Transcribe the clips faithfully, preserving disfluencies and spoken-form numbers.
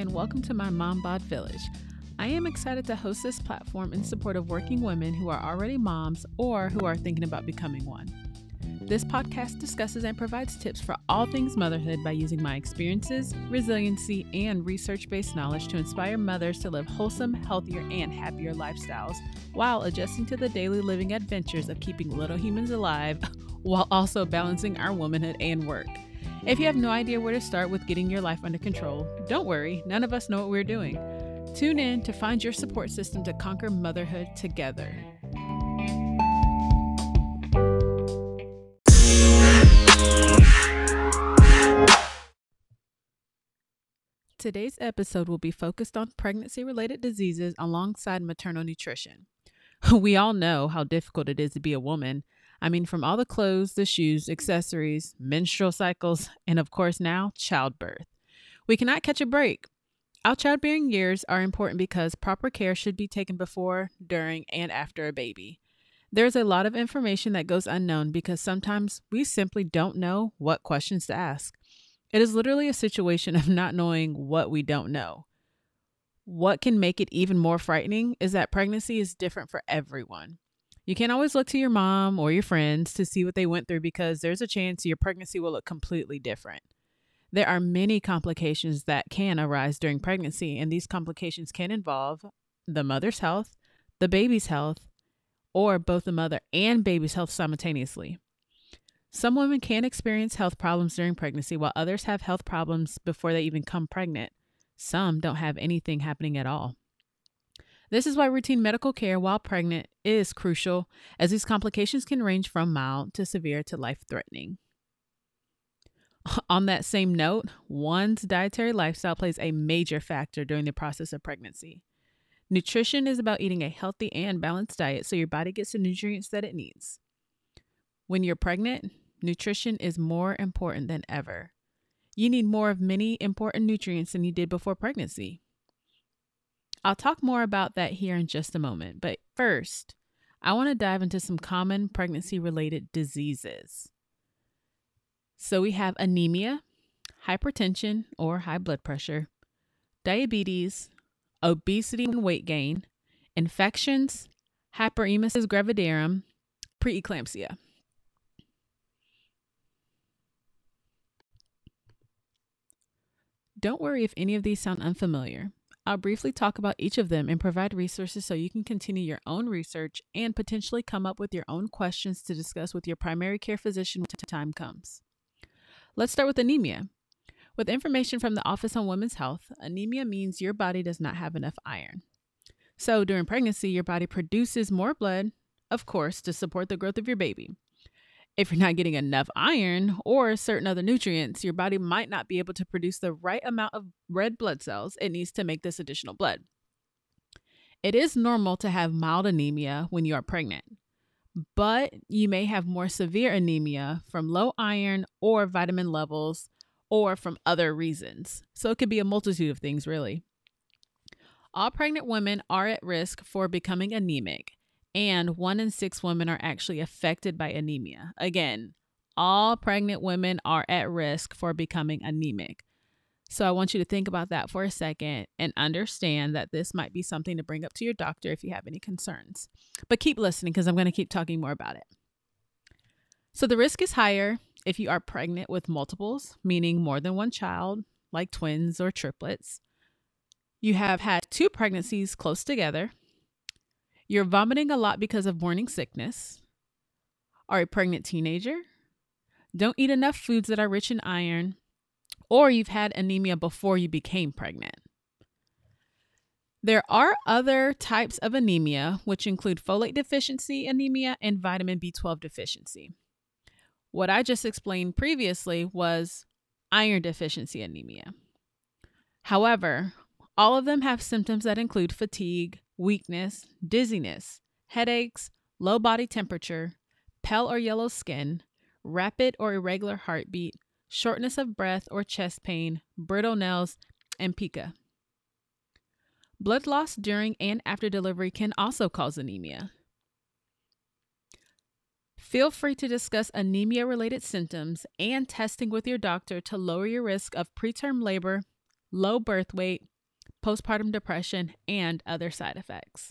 and welcome to my Mom Bod Village. I am excited to host this platform in support of working women who are already moms or who are thinking about becoming one. This podcast discusses and provides tips for all things motherhood by using my experiences, resiliency, and research-based knowledge to inspire mothers to live wholesome, healthier, and happier lifestyles while adjusting to the daily living adventures of keeping little humans alive while also balancing our womanhood and work. If you have no idea where to start with getting your life under control, don't worry, none of us know what we're doing. Tune in to find your support system to conquer motherhood together. Today's episode will be focused on pregnancy-related diseases alongside maternal nutrition. We all know how difficult it is to be a woman. I mean, from all the clothes, the shoes, accessories, menstrual cycles, and of course now, childbirth. We cannot catch a break. Our childbearing years are important because proper care should be taken before, during, and after a baby. There's a lot of information that goes unknown because sometimes we simply don't know what questions to ask. It is literally a situation of not knowing what we don't know. What can make it even more frightening is that pregnancy is different for everyone. You can't always look to your mom or your friends to see what they went through because there's a chance your pregnancy will look completely different. There are many complications that can arise during pregnancy, and these complications can involve the mother's health, the baby's health, or both the mother and baby's health simultaneously. Some women can experience health problems during pregnancy, while others have health problems before they even become pregnant. Some don't have anything happening at all. This is why routine medical care while pregnant is crucial, as these complications can range from mild to severe to life-threatening. On that same note, one's dietary lifestyle plays a major factor during the process of pregnancy. Nutrition is about eating a healthy and balanced diet so your body gets the nutrients that it needs. When you're pregnant, nutrition is more important than ever. You need more of many important nutrients than you did before pregnancy. I'll talk more about that here in just a moment, but first, I want to dive into some common pregnancy-related diseases. So we have anemia, hypertension or high blood pressure, diabetes, obesity and weight gain, infections, hyperemesis gravidarum, preeclampsia. Don't worry if any of these sound unfamiliar. I'll briefly talk about each of them and provide resources so you can continue your own research and potentially come up with your own questions to discuss with your primary care physician when the time comes. Let's start with anemia. With information from the Office on Women's Health, anemia means your body does not have enough iron. So during pregnancy, your body produces more blood, of course, to support the growth of your baby. If you're not getting enough iron or certain other nutrients, your body might not be able to produce the right amount of red blood cells it needs to make this additional blood. It is normal to have mild anemia when you are pregnant, but you may have more severe anemia from low iron or vitamin levels or from other reasons. So it could be a multitude of things, really. All pregnant women are at risk for becoming anemic. And one in six women are actually affected by anemia. Again, all pregnant women are at risk for becoming anemic. So I want you to think about that for a second and understand that this might be something to bring up to your doctor if you have any concerns. But keep listening because I'm going to keep talking more about it. So the risk is higher if you are pregnant with multiples, meaning more than one child, like twins or triplets. You have had two pregnancies close together. You're vomiting a lot because of morning sickness, are a pregnant teenager, don't eat enough foods that are rich in iron, or you've had anemia before you became pregnant. There are other types of anemia, which include folate deficiency anemia and vitamin B twelve deficiency. What I just explained previously was iron deficiency anemia. However, all of them have symptoms that include fatigue, weakness, dizziness, headaches, low body temperature, pale or yellow skin, rapid or irregular heartbeat, shortness of breath or chest pain, brittle nails, and pica. Blood loss during and after delivery can also cause anemia. Feel free to discuss anemia-related symptoms and testing with your doctor to lower your risk of preterm labor, low birth weight, postpartum depression, and other side effects.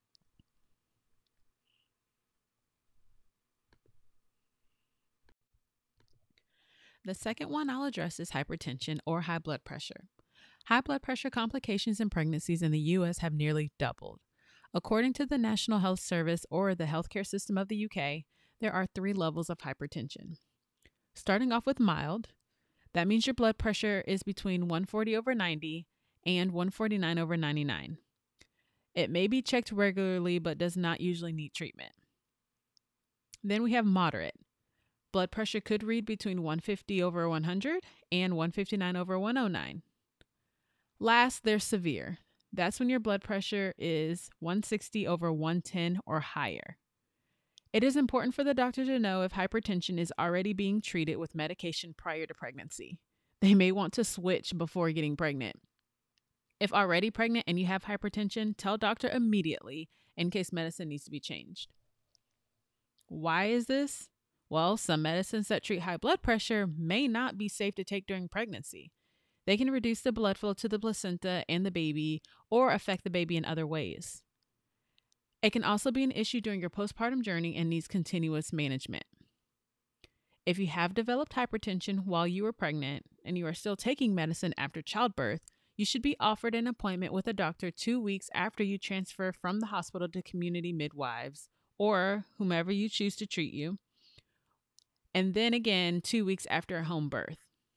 The second one I'll address is hypertension or high blood pressure. High blood pressure complications in pregnancies in the U S have nearly doubled. According to the National Health Service or the healthcare system of the U K, there are three levels of hypertension. Starting off with mild, that means your blood pressure is between one forty over ninety and one forty-nine over ninety-nine. It may be checked regularly but does not usually need treatment. Then we have moderate. Blood pressure could read between one fifty over one hundred and one fifty-nine over one oh nine. Last, there's severe. That's when your blood pressure is one sixty over one ten or higher. It is important for the doctor to know if hypertension is already being treated with medication prior to pregnancy. They may want to switch before getting pregnant. If already pregnant and you have hypertension, tell doctor immediately in case medicine needs to be changed. Why is this? Well, some medicines that treat high blood pressure may not be safe to take during pregnancy. They can reduce the blood flow to the placenta and the baby or affect the baby in other ways. It can also be an issue during your postpartum journey and needs continuous management. If you have developed hypertension while you were pregnant and you are still taking medicine after childbirth, you should be offered an appointment with a doctor two weeks after you transfer from the hospital to community midwives or whomever you choose to treat you, and then again two weeks after a home birth.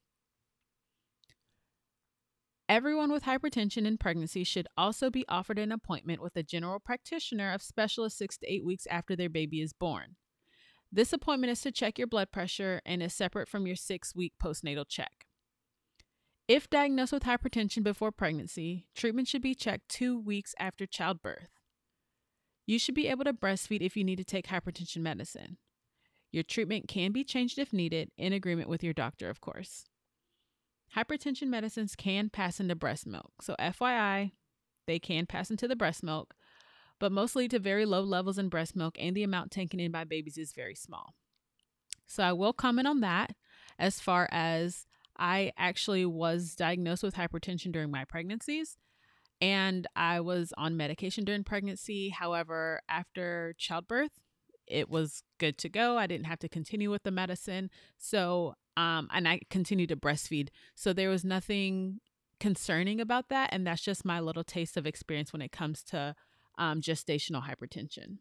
Everyone with hypertension in pregnancy should also be offered an appointment with a general practitioner of specialists six to eight weeks after their baby is born. This appointment is to check your blood pressure and is separate from your six-week postnatal check. If diagnosed with hypertension before pregnancy, treatment should be checked two weeks after childbirth. You should be able to breastfeed if you need to take hypertension medicine. Your treatment can be changed if needed, in agreement with your doctor, of course. Hypertension medicines can pass into breast milk, so F Y I, they can pass into the breast milk, but most lead to very low levels in breast milk and the amount taken in by babies is very small. So I will comment on that as far as I actually was diagnosed with hypertension during my pregnancies, and I was on medication during pregnancy. However, after childbirth, it was good to go. I didn't have to continue with the medicine. So, um, and I continued to breastfeed. So there was nothing concerning about that. And that's just my little taste of experience when it comes to um, gestational hypertension.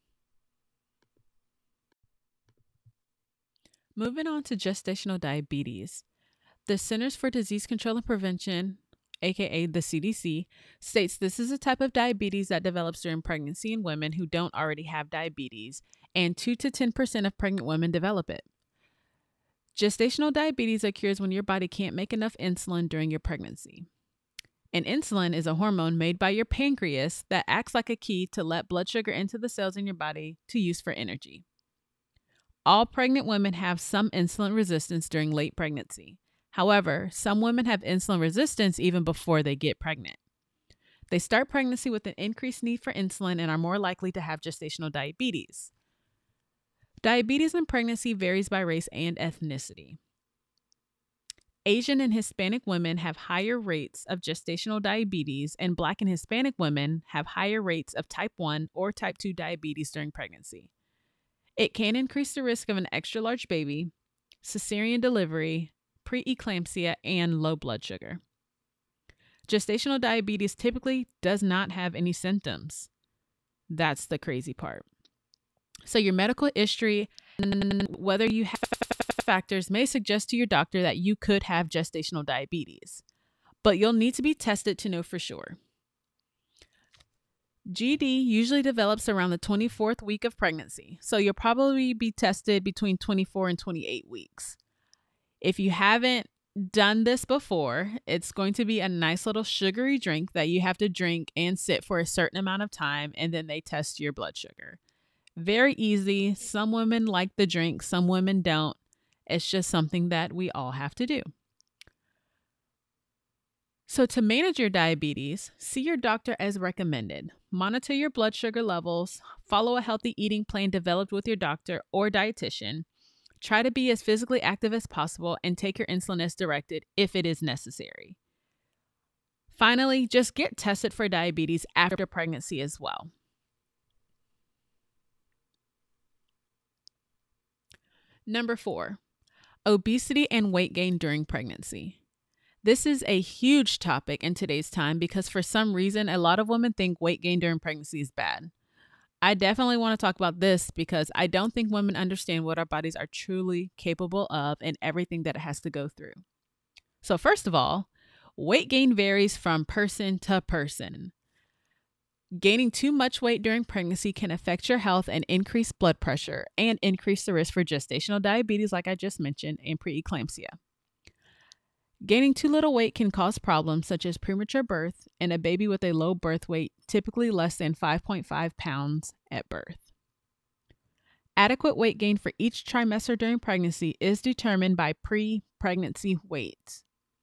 Moving on to gestational diabetes. The Centers for Disease Control and Prevention, aka the C D C, states this is a type of diabetes that develops during pregnancy in women who don't already have diabetes, and two to ten percent of pregnant women develop it. Gestational diabetes occurs when your body can't make enough insulin during your pregnancy. And insulin is a hormone made by your pancreas that acts like a key to let blood sugar into the cells in your body to use for energy. All pregnant women have some insulin resistance during late pregnancy. However, some women have insulin resistance even before they get pregnant. They start pregnancy with an increased need for insulin and are more likely to have gestational diabetes. Diabetes in pregnancy varies by race and ethnicity. Asian and Hispanic women have higher rates of gestational diabetes, and Black and Hispanic women have higher rates of type one or type two diabetes during pregnancy. It can increase the risk of an extra large baby, cesarean delivery, preeclampsia, and low blood sugar. Gestational diabetes typically does not have any symptoms. That's the crazy part. So your medical history and whether you have factors may suggest to your doctor that you could have gestational diabetes, but you'll need to be tested to know for sure. G D usually develops around the twenty-fourth week of pregnancy, so you'll probably be tested between twenty-four and twenty-eight weeks. If you haven't done this before, it's going to be a nice little sugary drink that you have to drink and sit for a certain amount of time, and then they test your blood sugar. Very easy. Some women like the drink, some women don't. It's just something that we all have to do. So to manage your diabetes, see your doctor as recommended. Monitor your blood sugar levels, follow a healthy eating plan developed with your doctor or dietitian. Try to be as physically active as possible and take your insulin as directed if it is necessary. Finally, just get tested for diabetes after pregnancy as well. Number four, obesity and weight gain during pregnancy. This is a huge topic in today's time because for some reason, a lot of women think weight gain during pregnancy is bad. I definitely want to talk about this because I don't think women understand what our bodies are truly capable of and everything that it has to go through. So first of all, weight gain varies from person to person. Gaining too much weight during pregnancy can affect your health and increase blood pressure and increase the risk for gestational diabetes, like I just mentioned, and preeclampsia. Gaining too little weight can cause problems such as premature birth and a baby with a low birth weight, typically less than five point five pounds at birth. Adequate weight gain for each trimester during pregnancy is determined by pre-pregnancy weight.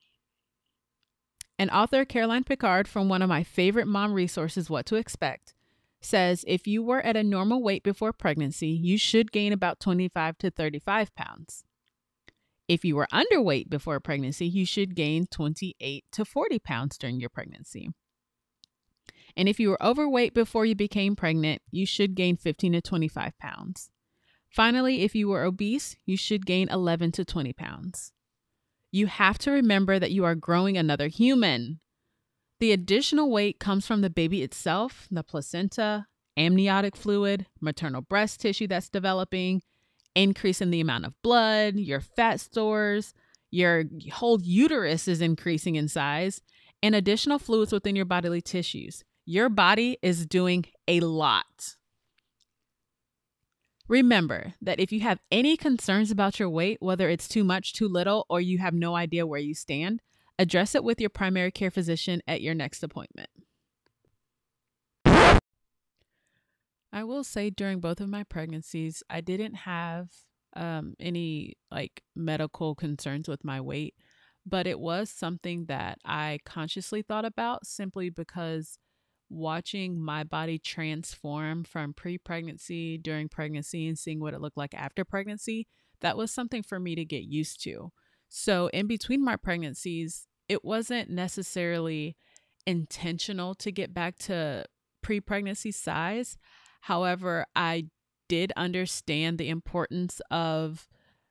An author, Caroline Picard, from one of my favorite mom resources, What to Expect, says if you were at a normal weight before pregnancy, you should gain about twenty-five to thirty-five pounds. If you were underweight before pregnancy, you should gain twenty-eight to forty pounds during your pregnancy. And if you were overweight before you became pregnant, you should gain fifteen to twenty-five pounds. Finally, if you were obese, you should gain eleven to twenty pounds. You have to remember that you are growing another human. The additional weight comes from the baby itself, the placenta, amniotic fluid, maternal breast tissue that's developing, increase in the amount of blood, your fat stores, your whole uterus is increasing in size, and additional fluids within your bodily tissues. Your body is doing a lot. Remember that if you have any concerns about your weight, whether it's too much, too little, or you have no idea where you stand, address it with your primary care physician at your next appointment. I will say during both of my pregnancies, I didn't have um, any like medical concerns with my weight, but it was something that I consciously thought about simply because watching my body transform from pre-pregnancy, during pregnancy, and seeing what it looked like after pregnancy, that was something for me to get used to. So in between my pregnancies, it wasn't necessarily intentional to get back to pre-pregnancy size. However, I did understand the importance of,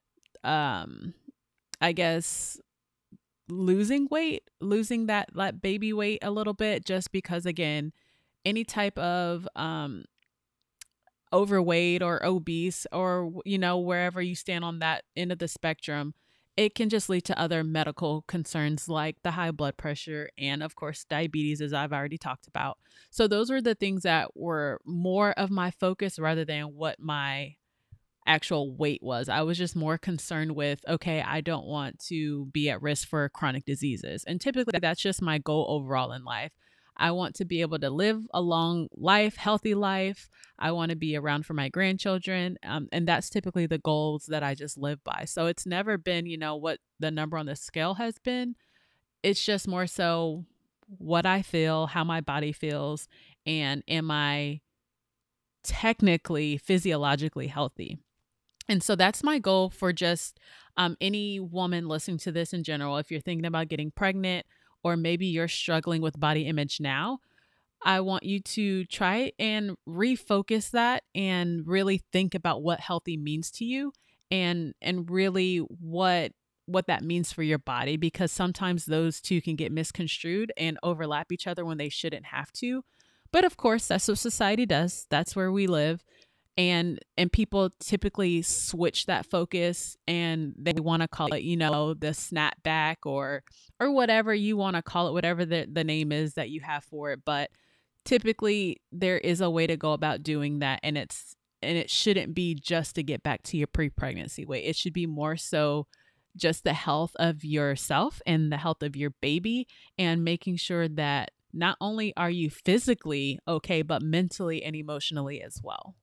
um, I guess, losing weight, losing that, that baby weight a little bit, just because, again, any type of um, overweight or obese or, you know, wherever you stand on that end of the spectrum, it can just lead to other medical concerns like the high blood pressure and, of course, diabetes, as I've already talked about. So those were the things that were more of my focus rather than what my actual weight was. I was just more concerned with, okay, I don't want to be at risk for chronic diseases. And typically that's just my goal overall in life. I want to be able to live a long life, healthy life. I want to be around for my grandchildren. Um, and that's typically the goals that I just live by. So it's never been, you know, what the number on the scale has been. It's just more so what I feel, how my body feels, and am I technically, physiologically healthy? And so that's my goal for just um, any woman listening to this in general. If you're thinking about getting pregnant, or maybe you're struggling with body image now, I want you to try and refocus that and really think about what healthy means to you, and and really what what that means for your body, because sometimes those two can get misconstrued and overlap each other when they shouldn't have to. But of course, that's what society does. That's where we live. And and people typically switch that focus and they want to call it, you know, the snapback or or whatever you want to call it, whatever the, the name is that you have for it. But typically there is a way to go about doing that. And it's and it shouldn't be just to get back to your pre-pregnancy weight. It should be more so just the health of yourself and the health of your baby, and making sure that not only are you physically okay, but mentally and emotionally as well.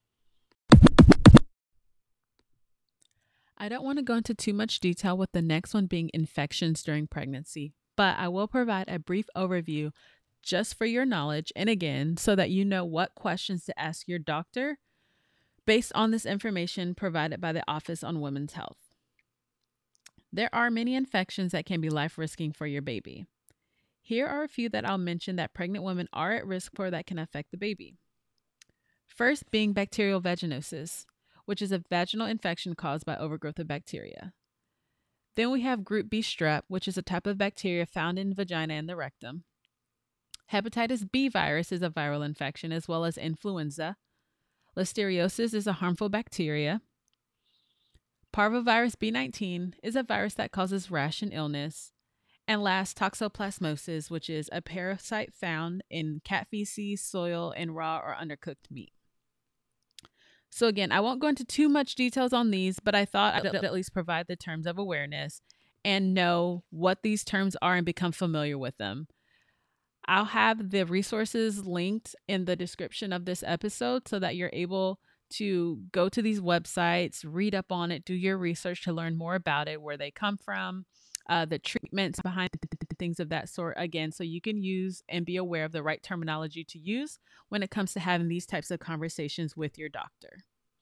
I don't want to go into too much detail with the next one being infections during pregnancy, but I will provide a brief overview just for your knowledge, and again, so that you know what questions to ask your doctor based on this information provided by the Office on Women's Health. There are many infections that can be life-risking for your baby. Here are a few that I'll mention that pregnant women are at risk for that can affect the baby. First being bacterial vaginosis, which is a vaginal infection caused by overgrowth of bacteria. Then we have group B strep, which is a type of bacteria found in the vagina and the rectum. Hepatitis B virus is a viral infection, as well as influenza. Listeriosis is a harmful bacteria. Parvovirus B nineteen is a virus that causes rash and illness. And last, toxoplasmosis, which is a parasite found in cat feces, soil, and raw or undercooked meat. So again, I won't go into too much details on these, but I thought I'd at least provide the terms of awareness and know what these terms are and become familiar with them. I'll have the resources linked in the description of this episode so that you're able to go to these websites, read up on it, do your research to learn more about it, where they come from, uh, the treatments behind things of that sort, again, so you can use and be aware of the right terminology to use when it comes to having these types of conversations with your doctor.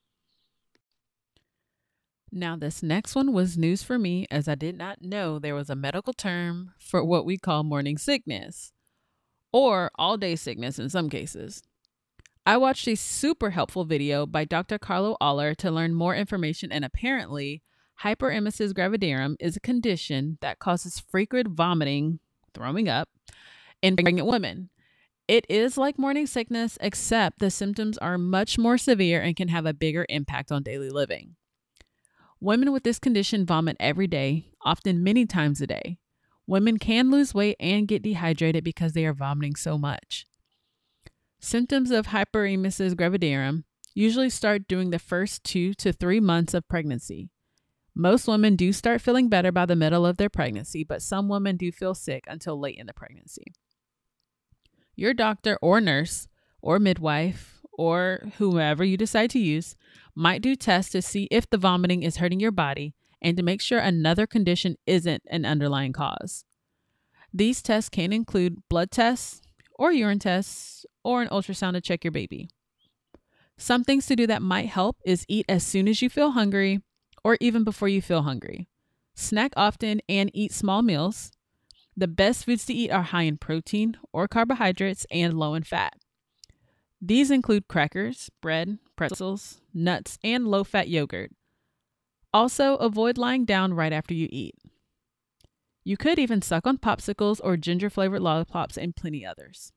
Now, this next one was news for me, as I did not know there was a medical term for what we call morning sickness, or all-day sickness in some cases. I watched a super helpful video by Doctor Carlo Aller to learn more information, and apparently hyperemesis gravidarum is a condition that causes frequent vomiting, throwing up, in pregnant women. It is like morning sickness, except the symptoms are much more severe and can have a bigger impact on daily living. Women with this condition vomit every day, often many times a day. Women can lose weight and get dehydrated because they are vomiting so much. Symptoms of hyperemesis gravidarum usually start during the first two to three months of pregnancy. Most women do start feeling better by the middle of their pregnancy, but some women do feel sick until late in the pregnancy. Your doctor or nurse or midwife or whomever you decide to use might do tests to see if the vomiting is hurting your body and to make sure another condition isn't an underlying cause. These tests can include blood tests or urine tests or an ultrasound to check your baby. Some things to do that might help is eat as soon as you feel hungry or even before you feel hungry. Snack often and eat small meals. The best foods to eat are high in protein or carbohydrates and low in fat. These include crackers, bread, pretzels, nuts, and low-fat yogurt. Also, avoid lying down right after you eat. You could even suck on popsicles or ginger-flavored lollipops and plenty others.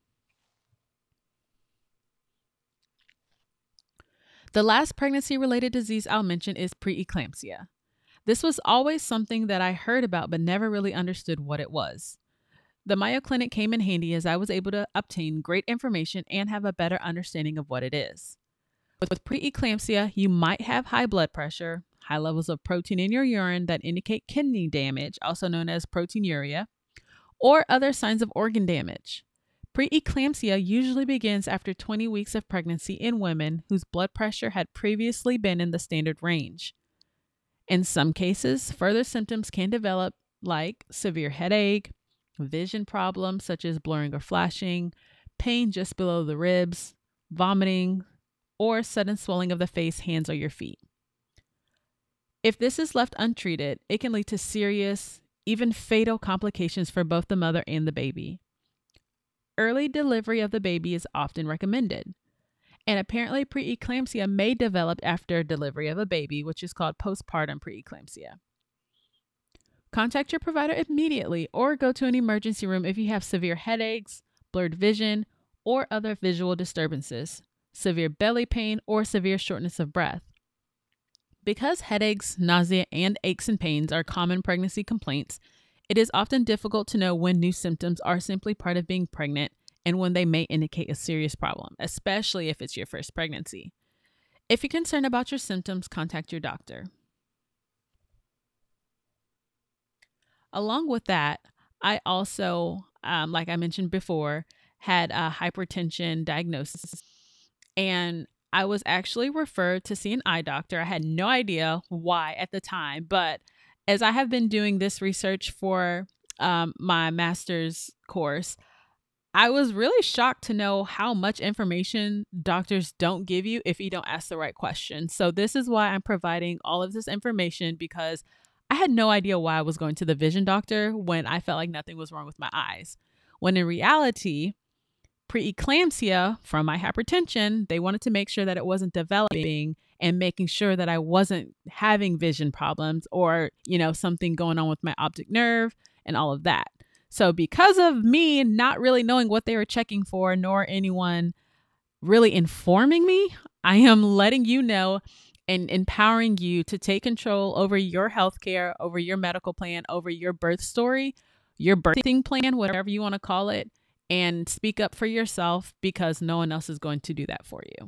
The last pregnancy-related disease I'll mention is preeclampsia. This was always something that I heard about but never really understood what it was. The Mayo Clinic came in handy as I was able to obtain great information and have a better understanding of what it is. With preeclampsia, you might have high blood pressure, high levels of protein in your urine that indicate kidney damage, also known as proteinuria, or other signs of organ damage. Preeclampsia usually begins after twenty weeks of pregnancy in women whose blood pressure had previously been in the standard range. In some cases, further symptoms can develop like severe headache, vision problems such as blurring or flashing, pain just below the ribs, vomiting, or sudden swelling of the face, hands, or your feet. If this is left untreated, it can lead to serious, even fatal complications for both the mother and the baby. Early delivery of the baby is often recommended, and apparently preeclampsia may develop after delivery of a baby, which is called postpartum preeclampsia. Contact your provider immediately or go to an emergency room if you have severe headaches, blurred vision, or other visual disturbances, severe belly pain, or severe shortness of breath. Because headaches, nausea, and aches and pains are common pregnancy complaints, it is often difficult to know when new symptoms are simply part of being pregnant and when they may indicate a serious problem, especially if it's your first pregnancy. If you're concerned about your symptoms, contact your doctor. Along with that, I also, um, like I mentioned before, had a hypertension diagnosis, and I was actually referred to see an eye doctor. I had no idea why at the time, but as I have been doing this research for um, my master's course, I was really shocked to know how much information doctors don't give you if you don't ask the right questions. So this is why I'm providing all of this information, because I had no idea why I was going to the vision doctor when I felt like nothing was wrong with my eyes. when in reality, preeclampsia from my hypertension, they wanted to make sure that it wasn't developing and making sure that I wasn't having vision problems or, you know, something going on with my optic nerve and all of that. So because of me not really knowing what they were checking for, nor anyone really informing me, I am letting you know and empowering you to take control over your healthcare, over your medical plan, over your birth story, your birthing plan, whatever you want to call it, and speak up for yourself because no one else is going to do that for you.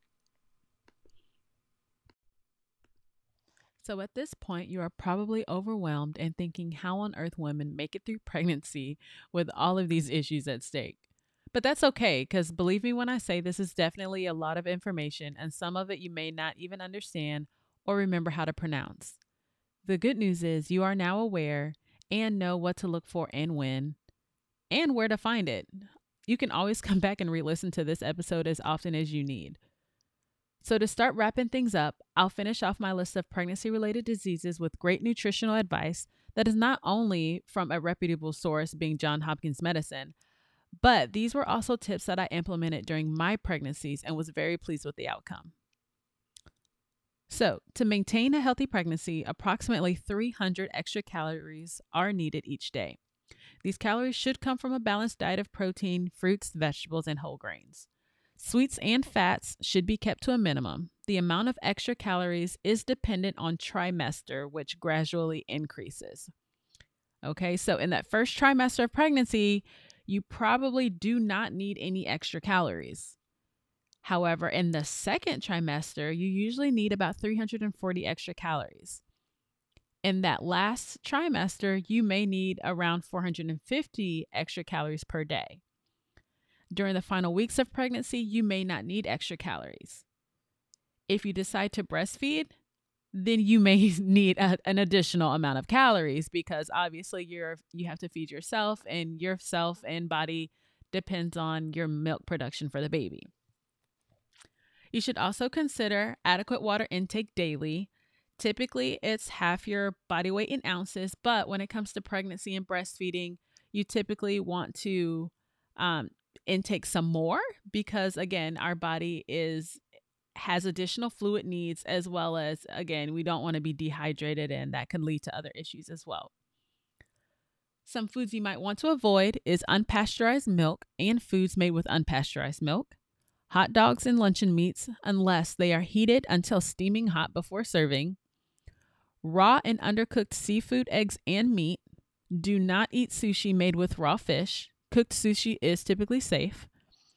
So at this point, you are probably overwhelmed and thinking how on earth women make it through pregnancy with all of these issues at stake. But that's okay, because believe me when I say this is definitely a lot of information, and some of it you may not even understand or remember how to pronounce. The good news is you are now aware and know what to look for and when, and where to find it. You can always come back and re-listen to this episode as often as you need. So to start wrapping things up, I'll finish off my list of pregnancy-related diseases with great nutritional advice that is not only from a reputable source, being Johns Hopkins Medicine, but these were also tips that I implemented during my pregnancies and was very pleased with the outcome. So to maintain a healthy pregnancy, approximately three hundred extra calories are needed each day. These calories should come from a balanced diet of protein, fruits, vegetables, and whole grains. Sweets and fats should be kept to a minimum. The amount of extra calories is dependent on trimester, which gradually increases. Okay, so in that first trimester of pregnancy, you probably do not need any extra calories. However, in the second trimester, you usually need about three hundred forty extra calories. In that last trimester, you may need around four hundred fifty extra calories per day. During the final weeks of pregnancy, you may not need extra calories. If you decide to breastfeed, then you may need a, an additional amount of calories because obviously you're you have to feed yourself, and yourself and body depends on your milk production for the baby. You should also consider adequate water intake daily. Typically, it's half your body weight in ounces, but when it comes to pregnancy and breastfeeding, you typically want to um, intake some more because, again, our body is has additional fluid needs, as well as, again, we don't want to be dehydrated, and that can lead to other issues as well. Some foods you might want to avoid is unpasteurized milk and foods made with unpasteurized milk, hot dogs and luncheon meats unless they are heated until steaming hot before serving, raw and undercooked seafood, eggs, and meat. Do not eat sushi made with raw fish. Cooked sushi is typically safe.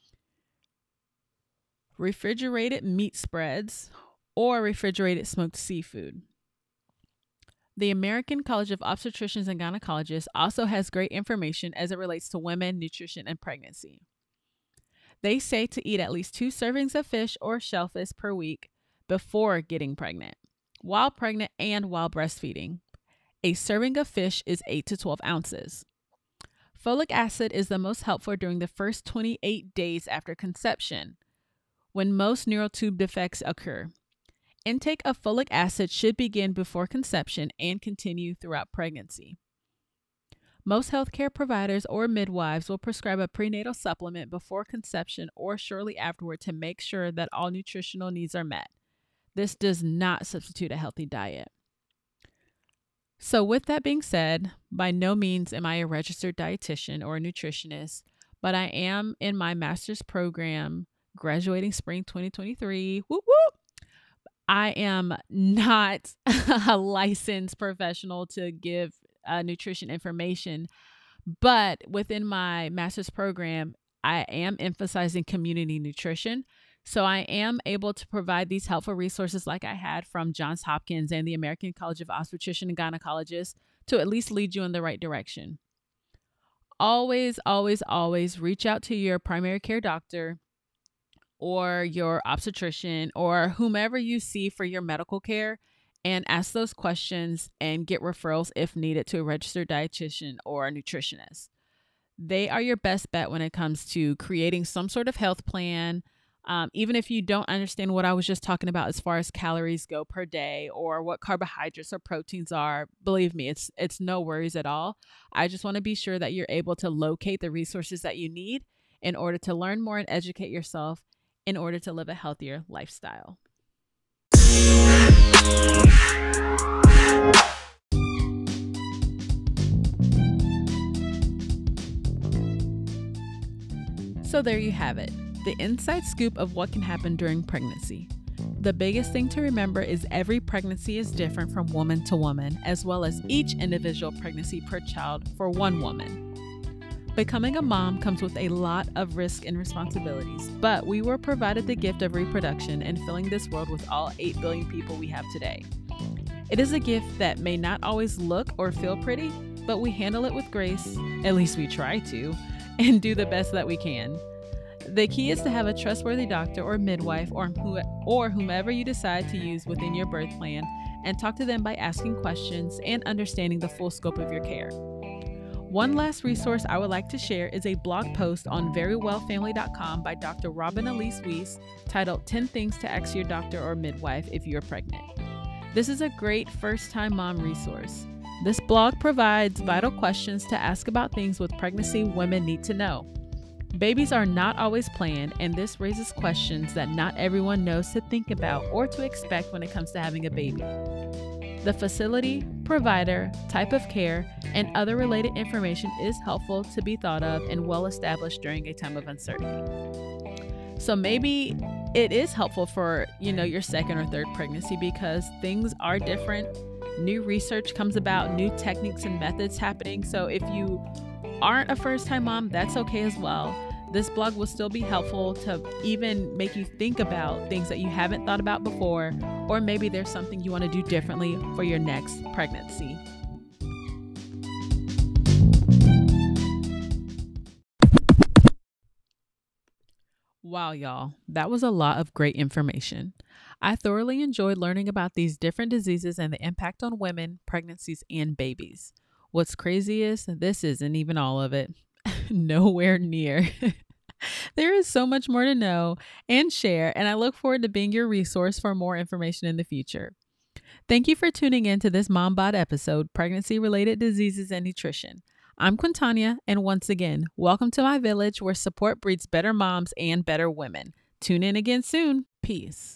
Refrigerated meat spreads or refrigerated smoked seafood. The American College of Obstetricians and Gynecologists also has great information as it relates to women, nutrition, and pregnancy. They say to eat at least two servings of fish or shellfish per week before getting pregnant, while pregnant, and while breastfeeding. A serving of fish is eight to twelve ounces. Folic acid is the most helpful during the first twenty-eight days after conception, when most neural tube defects occur. Intake of folic acid should begin before conception and continue throughout pregnancy. Most healthcare providers or midwives will prescribe a prenatal supplement before conception or shortly afterward to make sure that all nutritional needs are met. This does not substitute a healthy diet. So with that being said, by no means am I a registered dietitian or a nutritionist, but I am in my master's program graduating spring twenty twenty-three. Whoop, whoop. I am not a licensed professional to give uh, nutrition information, but within my master's program, I am emphasizing community nutrition. So I am able to provide these helpful resources like I had from Johns Hopkins and the American College of Obstetricians and Gynecologists to at least lead you in the right direction. Always, always, always reach out to your primary care doctor or your obstetrician or whomever you see for your medical care and ask those questions and get referrals if needed to a registered dietitian or a nutritionist. They are your best bet when it comes to creating some sort of health plan, Um, even if you don't understand what I was just talking about as far as calories go per day or what carbohydrates or proteins are, believe me, it's it's no worries at all. I just want to be sure that you're able to locate the resources that you need in order to learn more and educate yourself in order to live a healthier lifestyle. So there you have it, the inside scoop of what can happen during pregnancy. The biggest thing to remember is every pregnancy is different from woman to woman, as well as each individual pregnancy per child for one woman. Becoming a mom comes with a lot of risk and responsibilities, but we were provided the gift of reproduction and filling this world with all eight billion people we have today. It is a gift that may not always look or feel pretty, but we handle it with grace, at least we try to, and do the best that we can. The key is to have a trustworthy doctor or midwife or, who, or whomever you decide to use within your birth plan, and talk to them by asking questions and understanding the full scope of your care. One last resource I would like to share is a blog post on very well family dot com by Doctor Robin Elise Weiss titled ten Things to Ask Your Doctor or Midwife If You're Pregnant. This is a great first-time mom resource. This blog provides vital questions to ask about things with pregnancy women need to know. Babies are not always planned, and this raises questions that not everyone knows to think about or to expect when it comes to having a baby. The facility, provider, type of care, and other related information is helpful to be thought of and well established during a time of uncertainty. So maybe it is helpful for, you know, your second or third pregnancy because things are different. New research comes about, new techniques and methods happening. So if you aren't a first-time mom, that's okay as well. This blog will still be helpful to even make you think about things that you haven't thought about before, or maybe there's something you want to do differently for your next pregnancy. Wow, y'all, that was a lot of great information. I thoroughly enjoyed learning about these different diseases and the impact on women, pregnancies, and babies. What's crazy is this isn't even all of it. Nowhere near. There is so much more to know and share, and I look forward to being your resource for more information in the future. Thank you for tuning in to this MomBot episode, Pregnancy-Related Diseases and Nutrition. I'm Quintania, and once again, welcome to my village where support breeds better moms and better women. Tune in again soon. Peace.